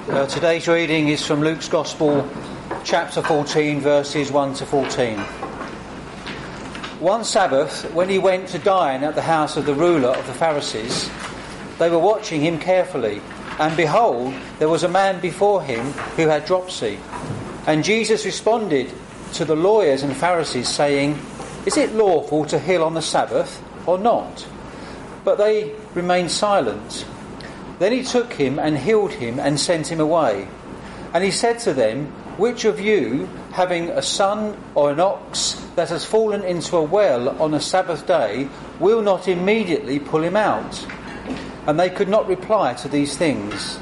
Today's reading is from Luke's Gospel, chapter 14, verses 1 to 14. One Sabbath, when he went to dine at the house of the ruler of the Pharisees, they were watching him carefully, and behold, there was a man before him who had dropsy. And Jesus responded to the lawyers and Pharisees, saying, "Is it lawful to heal on the Sabbath or not?" But they remained silent. Then he took him and healed him and sent him away. And he said to them, "Which of you, having a son or an ox that has fallen into a well on a Sabbath day, will not immediately pull him out?" And they could not reply to these things.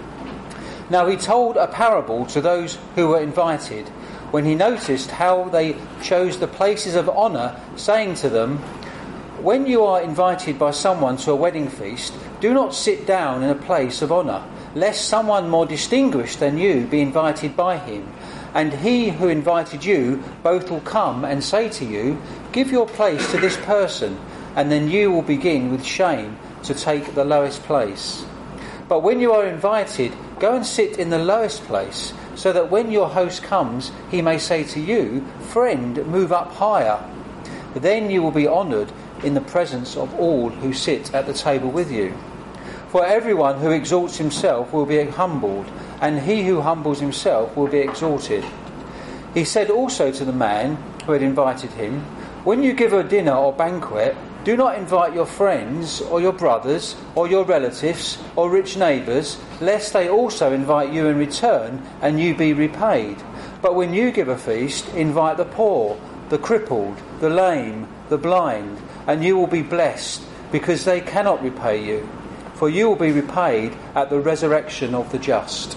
Now he told a parable to those who were invited, when he noticed how they chose the places of honour, saying to them, "When you are invited by someone to a wedding feast, do not sit down in a place of honour, lest someone more distinguished than you be invited by him. And he who invited you both will come and say to you, 'Give your place to this person,' and then you will begin with shame to take the lowest place. But when you are invited, go and sit in the lowest place, so that when your host comes, he may say to you, 'Friend, move up higher.' Then you will be honoured in the presence of all who sit at the table with you. For everyone who exalts himself will be humbled, and he who humbles himself will be exalted." He said also to the man who had invited him, "When you give a dinner or banquet, do not invite your friends or your brothers or your relatives or rich neighbours, lest they also invite you in return and you be repaid. But when you give a feast, invite the poor, the crippled, the lame, the blind, and you will be blessed, because they cannot repay you, for you will be repaid at the resurrection of the just."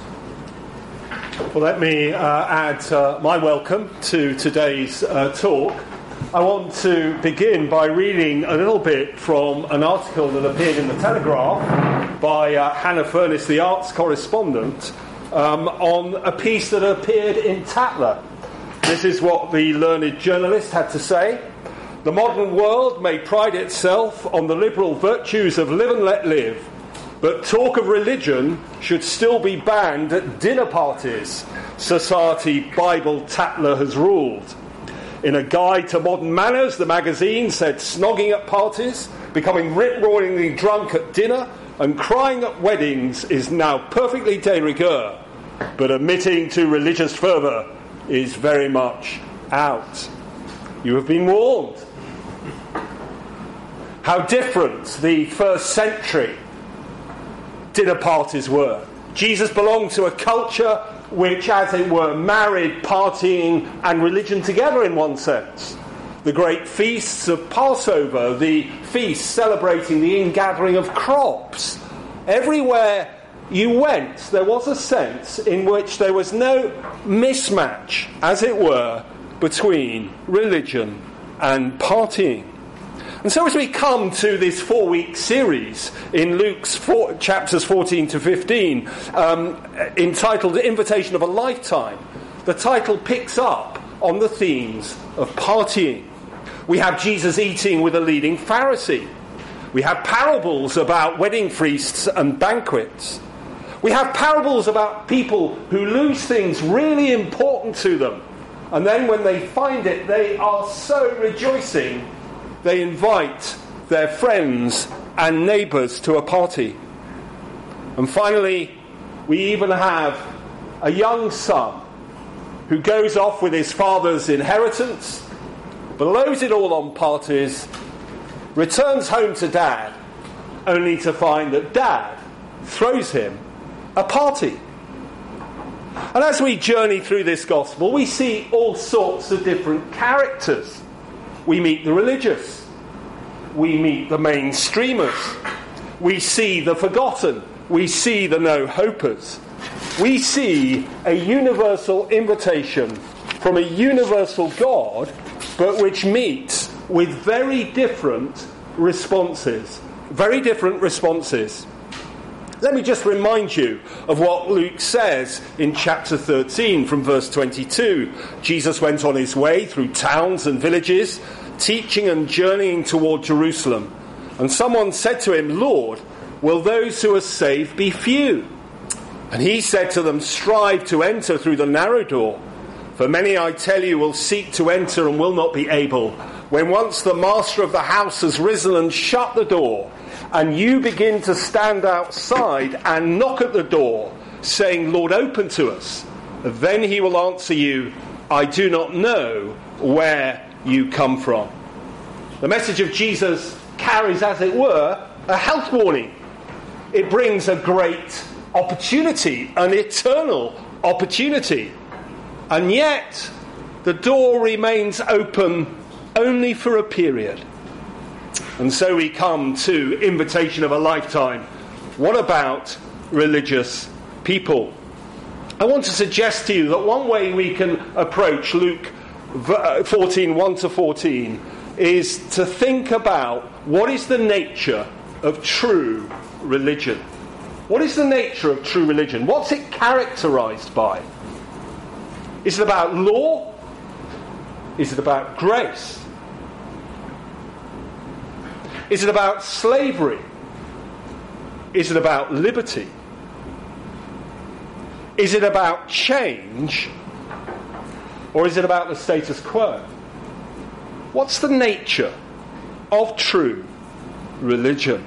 Well, let me add my welcome to today's talk. I want to begin by reading a little bit from an article that appeared in the Telegraph by Hannah Furness, the arts correspondent, on a piece that appeared in Tatler. This is what the learned journalist had to say. "The modern world may pride itself on the liberal virtues of live and let live, but talk of religion should still be banned at dinner parties, Society Bible Tatler has ruled. In a guide to modern manners, the magazine said snogging at parties, becoming rip-roaringly drunk at dinner, and crying at weddings is now perfectly de rigueur, but admitting to religious fervour is very much out. You have been warned." How different the first century dinner parties were. Jesus belonged to a culture which, as it were, married partying and religion together in one sense. The great feasts of Passover, the feasts celebrating the ingathering of crops. Everywhere you went, there was a sense in which there was no mismatch, as it were, between religion and partying. And so as we come to this 4-week series in Luke's chapters 14 to 15, entitled The Invitation of a Lifetime, the title picks up on the themes of partying. We have Jesus eating with a leading Pharisee. We have parables about wedding feasts and banquets. We have parables about people who lose things really important to them, and then when they find it, they are so rejoicing they invite their friends and neighbours to a party. And finally, we even have a young son who goes off with his father's inheritance, blows it all on parties, returns home to dad, only to find that dad throws him a party. And as we journey through this gospel, we see all sorts of different characters. We meet the religious. We meet the mainstreamers. We see the forgotten. We see the no-hopers. We see a universal invitation from a universal God, but which meets with very different responses. Very different responses. Let me just remind you of what Luke says in chapter 13 from verse 22. Jesus went on his way through towns and villages, teaching and journeying toward Jerusalem. And someone said to him, "Lord, will those who are saved be few?" And he said to them, strive to enter through the narrow door. For many, I tell you, will seek to enter and will not be able. When once the master of the house has risen and shut the door, and you begin to stand outside and knock at the door, saying, Lord, open to us, then he will answer you, I do not know where you come from. The message of Jesus carries, as it were, a health warning. It brings a great opportunity, an eternal opportunity. And yet, the door remains open only for a period. And so we come to invitation of a lifetime. What about religious people? I want to suggest to you that one way we can approach Luke 14, 1-14, is to think about what is the nature of true religion. What is the nature of true religion? What's it characterized by? Is it about law? Is it about grace? Is it about slavery? Is it about liberty? Is it about change? Or is it about the status quo? What's the nature of true religion?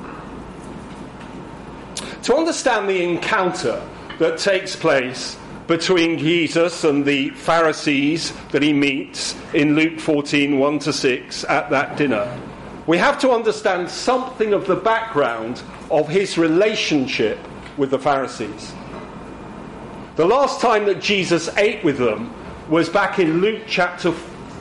To understand the encounter that takes place between Jesus and the Pharisees that he meets in Luke 14, 1-6 at that dinner, we have to understand something of the background of his relationship with the Pharisees. The last time that Jesus ate with them was back in Luke chapter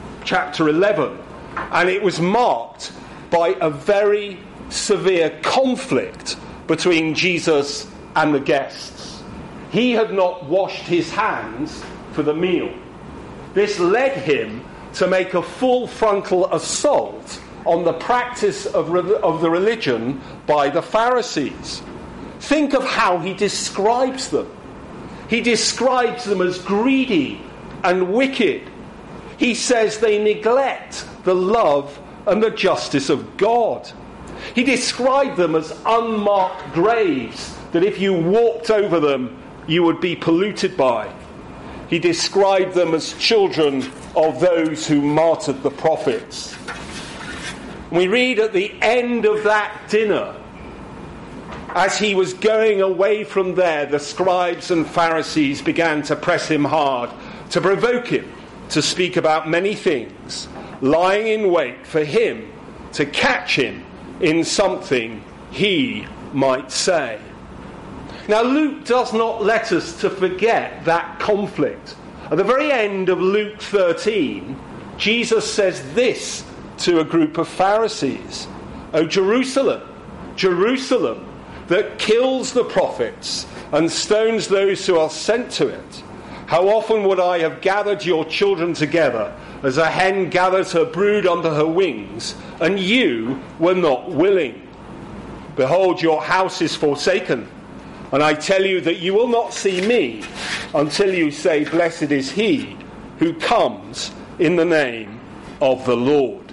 11, and it was marked by a very severe conflict between Jesus and the guests. He had not washed his hands for the meal. This led him to make a full frontal assault on the practice of the religion by the Pharisees. Think of how he describes them. He describes them as greedy and wicked. He says they neglect the love and the justice of God. He described them as unmarked graves, that if you walked over them, you would be polluted by. He described them as children of those who martyred the prophets. We read at the end of that dinner, as he was going away from there, the scribes and Pharisees began to press him hard, to provoke him to speak about many things, lying in wait for him to catch him in something he might say. Now, Luke does not let us to forget that conflict. At the very end of Luke 13, Jesus says this to a group of Pharisees: "O Jerusalem, Jerusalem, that kills the prophets and stones those who are sent to it. How often would I have gathered your children together as a hen gathers her brood under her wings, and you were not willing. Behold, your house is forsaken, and I tell you that you will not see me until you say, blessed is he who comes in the name of the Lord."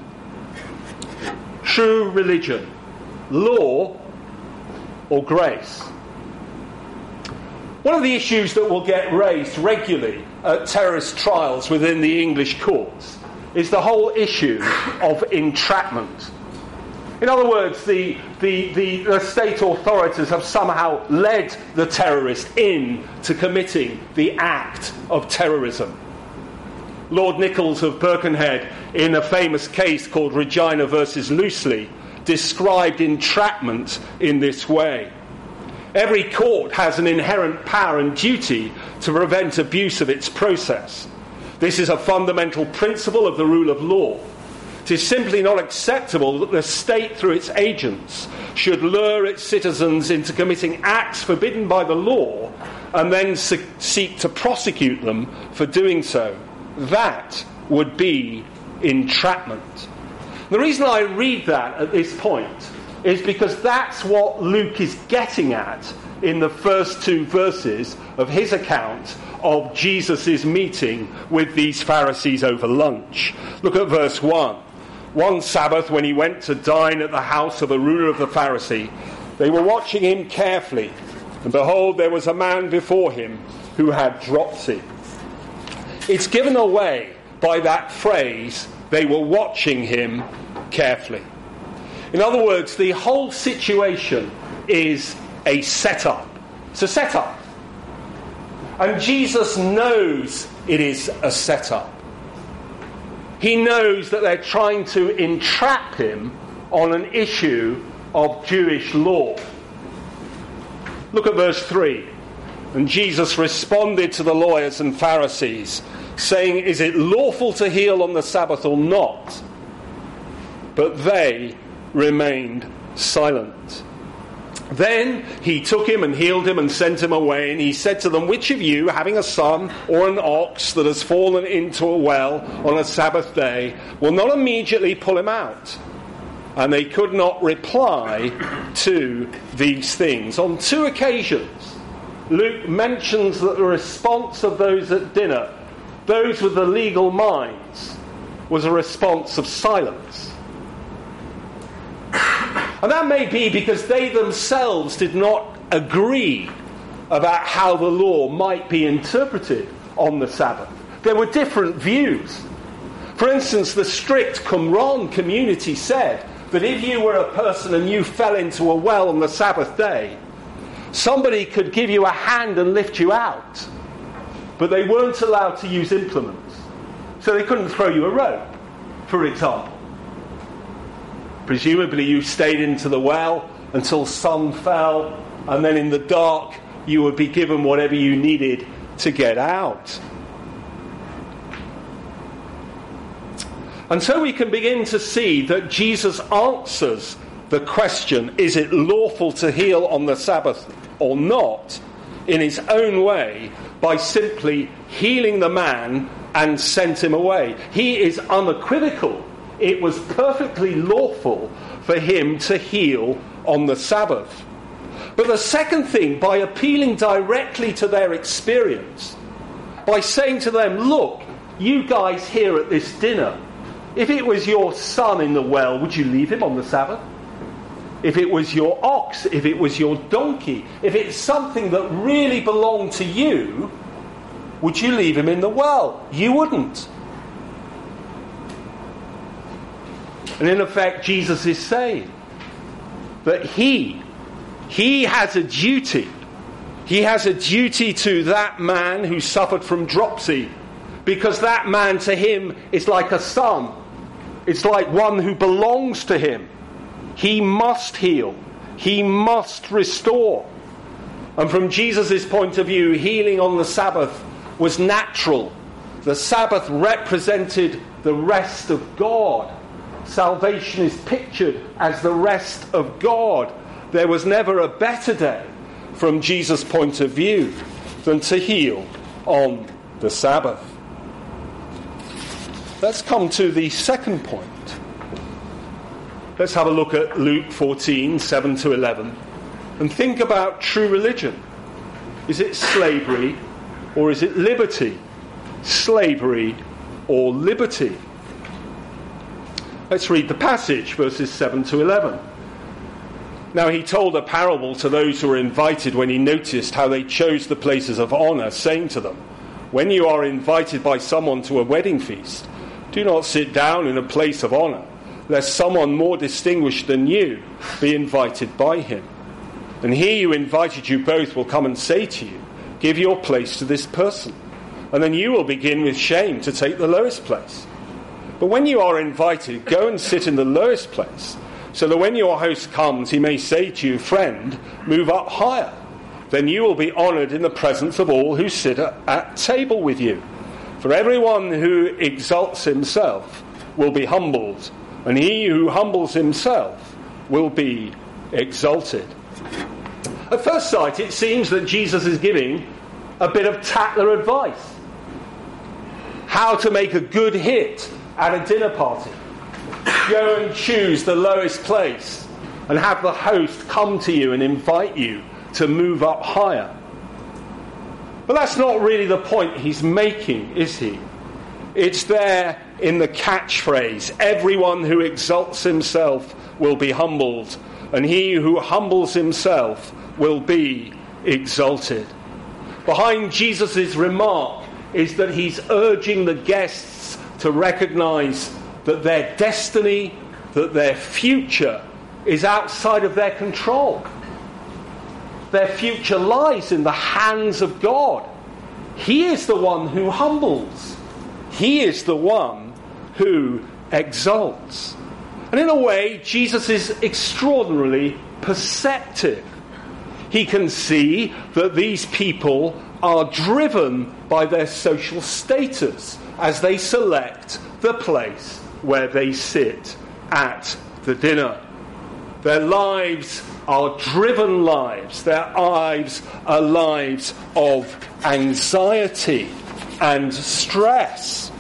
True religion, law or grace? One of the issues that will get raised regularly at terrorist trials within the English courts is the whole issue of entrapment. In other words, the state authorities have somehow led the terrorist into committing the act of terrorism. Lord Nichols of Birkenhead, in a famous case called Regina versus Loosely, described entrapment in this way. Every court has an inherent power and duty to prevent abuse of its process. This is a fundamental principle of the rule of law. It is simply not acceptable that the state, through its agents, should lure its citizens into committing acts forbidden by the law and then seek to prosecute them for doing so. That would be entrapment. The reason I read that at this point is because that's what Luke is getting at in the first two verses of his account of Jesus' meeting with these Pharisees over lunch. Look at verse 1. One Sabbath, when he went to dine at the house of a ruler of the Pharisee, they were watching him carefully, And behold, there was a man before him who had dropsy. It's given away by that phrase, they were watching him carefully. In other words, the whole situation is a setup. It's a setup. And Jesus knows it is a setup. He knows that they're trying to entrap him on an issue of Jewish law. Look at verse 3. And Jesus responded to the lawyers and Pharisees, saying, is it lawful to heal on the Sabbath or not? But they remained silent. Then he took him and healed him and sent him away, and he said to them, which of you, having a son or an ox that has fallen into a well on a Sabbath day, will not immediately pull him out? And they could not reply to these things. On 2 occasions, Luke mentions that the response of those at dinner, those with the legal minds, was a response of silence. And that may be because they themselves did not agree about how the law might be interpreted on the Sabbath. There were different views. For instance, the strict Qumran community said that if you were a person and you fell into a well on the Sabbath day, somebody could give you a hand and lift you out. But they weren't allowed to use implements. So they couldn't throw you a rope, for example. Presumably you stayed into the well until sun fell, and then in the dark you would be given whatever you needed to get out. And so we can begin to see that Jesus answers the question, is it lawful to heal on the Sabbath or not, in his own way, by simply healing the man and sent him away. He is unequivocal. It was perfectly lawful for him to heal on the Sabbath. But the second thing, by appealing directly to their experience, by saying to them, look, you guys here at this dinner, if it was your son in the well, would you leave him on the Sabbath? If it was your ox, if it was your donkey, if it's something that really belonged to you, would you leave him in the well? You wouldn't. And in effect, Jesus is saying that he has a duty. He has a duty to that man who suffered from dropsy, because that man to him is like a son. It's like one who belongs to him. He must heal. He must restore. And from Jesus' point of view, healing on the Sabbath was natural. The Sabbath represented the rest of God. Salvation is pictured as the rest of God. There was never a better day, from Jesus' point of view, than to heal on the Sabbath. Let's come to the second point. Let's have a look at Luke 14, 7 to 11, and think about true religion. Is it slavery or is it liberty? Slavery or liberty? Let's read the passage, verses 7 to 11. Now he told a parable to those who were invited when he noticed how they chose the places of honour, saying to them, when you are invited by someone to a wedding feast, do not sit down in a place of honour, lest someone more distinguished than you be invited by him. And he who invited you both will come and say to you, give your place to this person. And then you will begin with shame to take the lowest place. But when you are invited, go and sit in the lowest place, so that when your host comes, he may say to you, friend, move up higher. Then you will be honoured in the presence of all who sit at table with you. For everyone who exalts himself will be humbled, and he who humbles himself will be exalted. At first sight, it seems that Jesus is giving a bit of tattler advice. How to make a good hit at a dinner party. Go and choose the lowest place and have the host come to you and invite you to move up higher. But that's not really the point he's making, is he? It's there in the catchphrase, everyone who exalts himself will be humbled, and he who humbles himself will be exalted. Behind Jesus' remark is that he's urging the guests to recognize that their destiny, that their future is outside of their control. Their future lies in the hands of God. He is the one who humbles. He is the one who exalts. And in a way, Jesus is extraordinarily perceptive. He can see that these people are driven by their social status as they select the place where they sit at the dinner. Their lives are driven lives. Their lives are lives of anxiety and stress.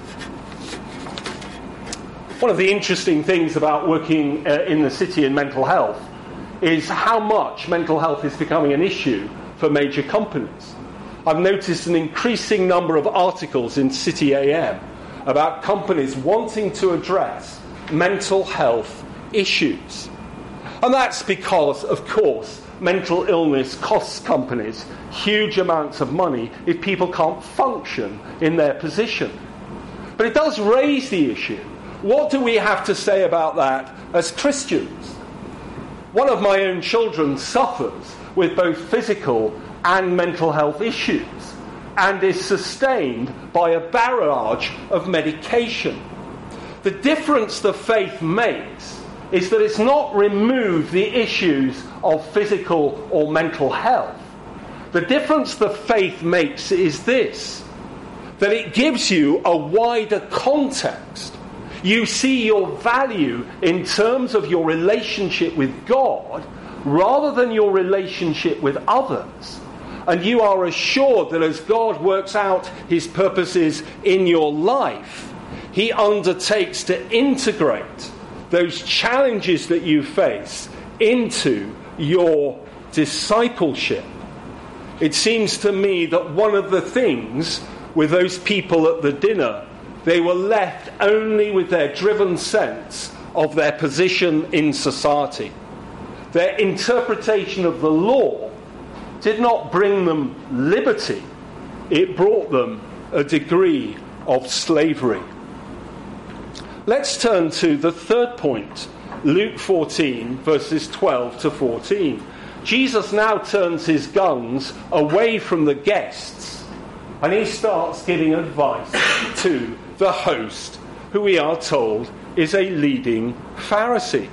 One of the interesting things about working in the city in mental health is how much mental health is becoming an issue for major companies. I've noticed an increasing number of articles in City AM about companies wanting to address mental health issues. And that's because, of course, mental illness costs companies huge amounts of money if people can't function in their position. But it does raise the issue. What do we have to say about that as Christians? One of my own children suffers with both physical and mental health issues and is sustained by a barrage of medication. The difference the faith makes is that it's not removed the issues of physical or mental health. The difference the faith makes is this, that it gives you a wider context. You see your value in terms of your relationship with God rather than your relationship with others. And you are assured that as God works out his purposes in your life, he undertakes to integrate those challenges that you face into your discipleship. It seems to me that one of the things with those people at the dinner, they were left only with their driven sense of their position in society. Their interpretation of the law did not bring them liberty, it brought them a degree of slavery. Let's turn to the third point, Luke 14, verses 12 to 14. Jesus now turns his guns away from the guests, and he starts giving advice to the host, who we are told is a leading Pharisee.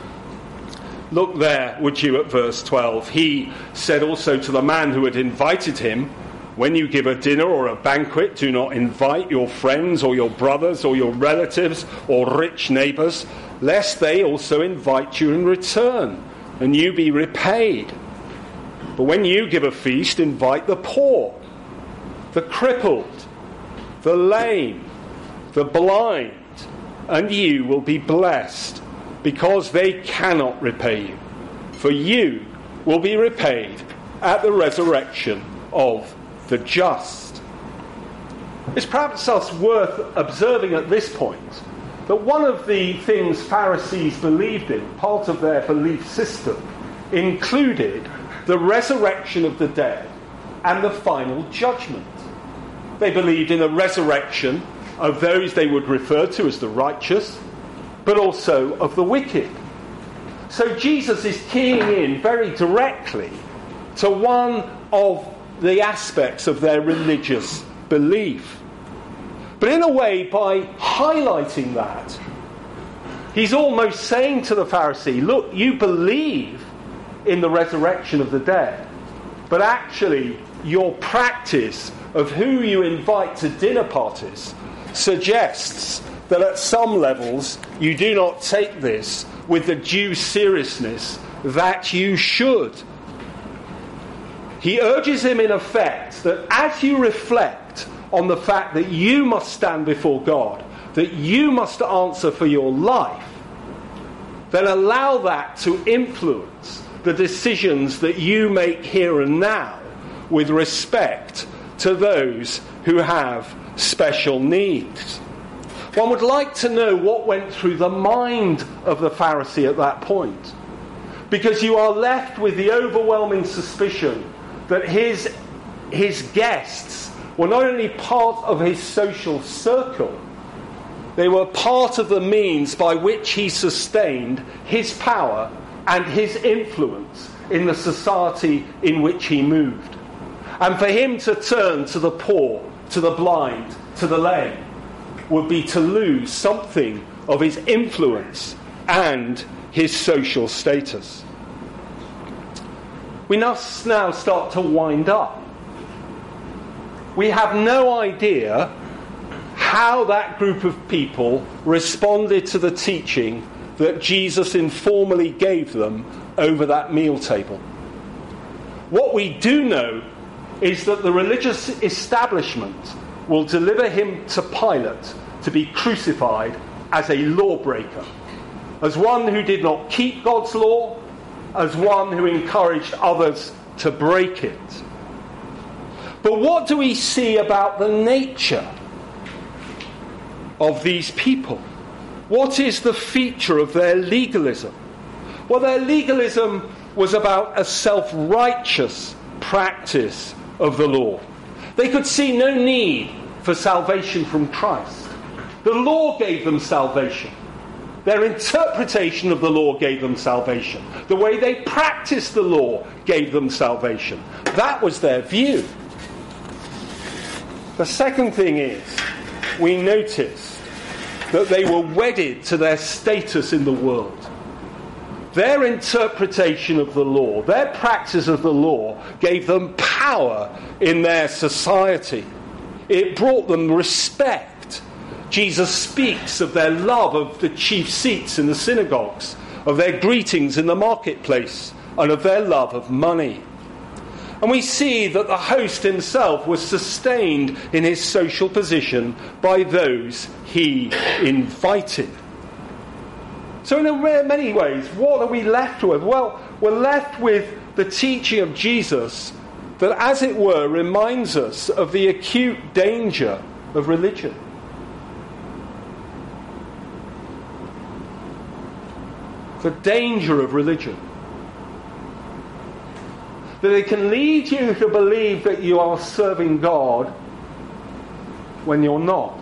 Look there, would you, at verse 12. He said also to the man who had invited him, "When you give a dinner or a banquet, do not invite your friends or your brothers or your relatives or rich neighbours, lest they also invite you in return, and you be repaid. But when you give a feast, invite the poor, the crippled, the lame, the blind, and you will be blessed, because they cannot repay you, for you will be repaid at the resurrection of the just." It's perhaps worth observing at this point that one of the things Pharisees believed in, part of their belief system, included the resurrection of the dead and the final judgment. They believed in a resurrection of those they would refer to as the righteous, but also of the wicked. So Jesus is keying in very directly to one of the aspects of their religious belief. But in a way, by highlighting that, he's almost saying to the Pharisee, look, you believe in the resurrection of the dead, but actually your practice of who you invite to dinner parties suggests that at some levels you do not take this with the due seriousness that you should. He urges him in effect that as you reflect on the fact that you must stand before God, that you must answer for your life, then allow that to influence the decisions that you make here and now with respect to those who have special needs. One would like to know what went through the mind of the Pharisee at that point, because you are left with the overwhelming suspicion that his guests were not only part of his social circle, they were part of the means by which he sustained his power and his influence in the society in which he moved. And for him to turn to the poor, to the blind, to the lame, would be to lose something of his influence and his social status. We must now start to wind up. We have no idea how that group of people responded to the teaching that Jesus informally gave them over that meal table. What we do know is that the religious establishment will deliver him to Pilate to be crucified as a lawbreaker, as one who did not keep God's law, as one who encouraged others to break it. But what do we see about the nature of these people? What is the feature of their legalism? Well, their legalism was about a self-righteous practice of the law. They could see no need for salvation from Christ. The law gave them salvation. Their interpretation of the law gave them salvation. The way they practiced the law gave them salvation. That was their view. The second thing is, we notice that they were wedded to their status in the world. Their interpretation of the law, their practice of the law, gave them power in their society. It brought them respect. Jesus speaks of their love of the chief seats in the synagogues, of their greetings in the marketplace, and of their love of money. And we see that the host himself was sustained in his social position by those he invited. So in many ways, what are we left with? Well, we're left with the teaching of Jesus that, as it were, reminds us of the acute danger of religion. The danger of religion. That it can lead you to believe that you are serving God when you're not.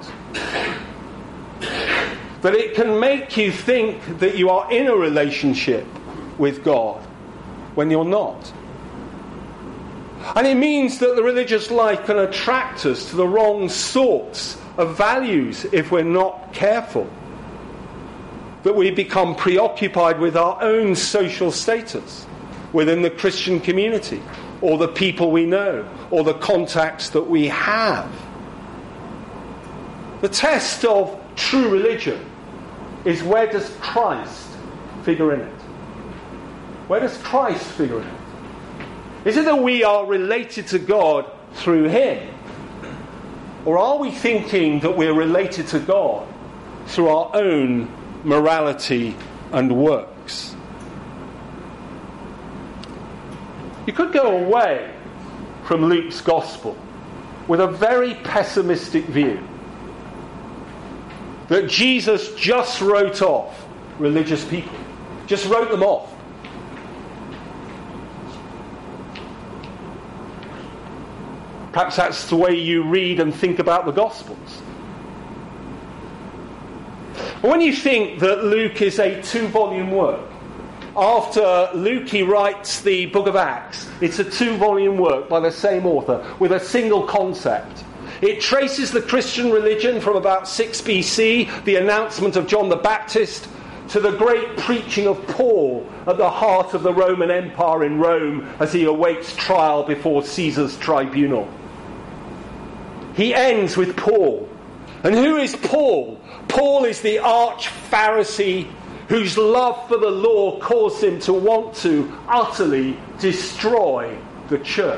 That it can make you think that you are in a relationship with God when you're not. And it means that the religious life can attract us to the wrong sorts of values if we're not careful. That we become preoccupied with our own social status within the Christian community, or the people we know, or the contacts that we have. The test of true religion is, where does Christ figure in it? Where does Christ figure in it? Is it that we are related to God through him? Or are we thinking that we're related to God through our own morality and works? You could go away from Luke's gospel with a very pessimistic view that Jesus just wrote off religious people, just wrote them off. Perhaps that's the way you read and think about the Gospels. But when you think that Luke is a 2-volume work, after Luke he writes the book of Acts, it's a 2-volume work by the same author with a single concept. It traces the Christian religion from about 6 BC, the announcement of John the Baptist, to the great preaching of Paul at the heart of the Roman Empire in Rome as he awaits trial before Caesar's tribunal. He ends with Paul. And who is Paul? Paul is the arch-Pharisee whose love for the law caused him to want to utterly destroy the church.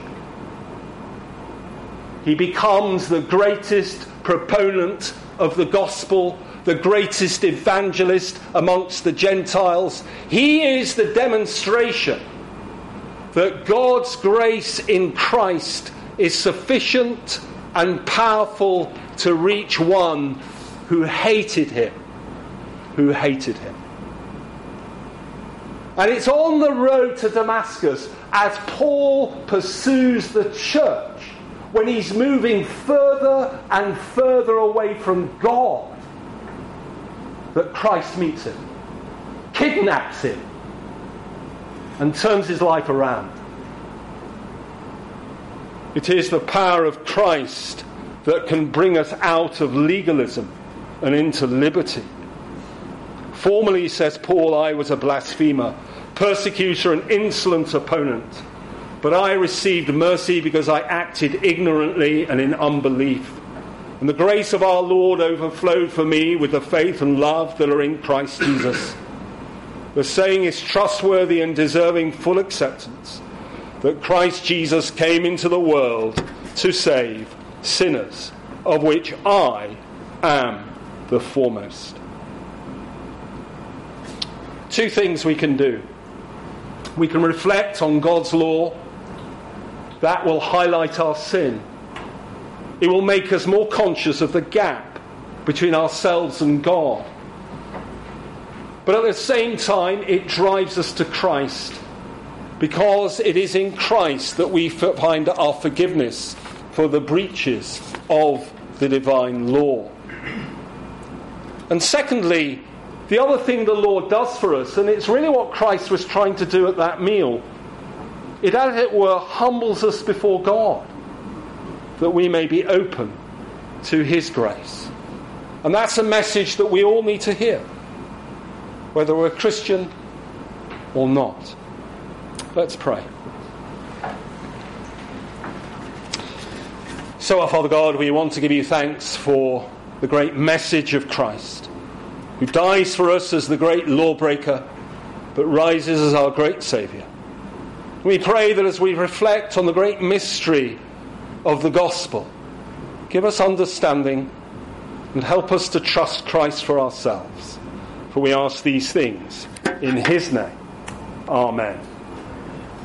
He becomes the greatest proponent of the gospel, the greatest evangelist amongst the Gentiles. He is the demonstration that God's grace in Christ is sufficient and powerful to reach one who hated him. And it's on the road to Damascus as Paul pursues the church, when he's moving further and further away from God, that Christ meets him, kidnaps him, and turns his life around. It is the power of Christ that can bring us out of legalism and into liberty. Formerly, says Paul, I was a blasphemer, persecutor and insolent opponent. But I received mercy because I acted ignorantly and in unbelief. And the grace of our Lord overflowed for me with the faith and love that are in Christ Jesus. The saying is trustworthy and deserving full acceptance, that Christ Jesus came into the world to save sinners, of which I am the foremost. Two things we can do. We can reflect on God's law. That will highlight our sin. It will make us more conscious of the gap between ourselves and God. But at the same time, it drives us to Christ, because it is in Christ that we find our forgiveness for the breaches of the divine law. And secondly, the other thing the Lord does for us, and it's really what Christ was trying to do at that meal, it, as it were, humbles us before God, that we may be open to his grace. And that's a message that we all need to hear, whether we're a Christian or not. Let's pray. So, our Father God, we want to give you thanks for the great message of Christ, who dies for us as the great lawbreaker, but rises as our great Saviour. We pray that as we reflect on the great mystery of the gospel, give us understanding and help us to trust Christ for ourselves. For we ask these things in his name. Amen.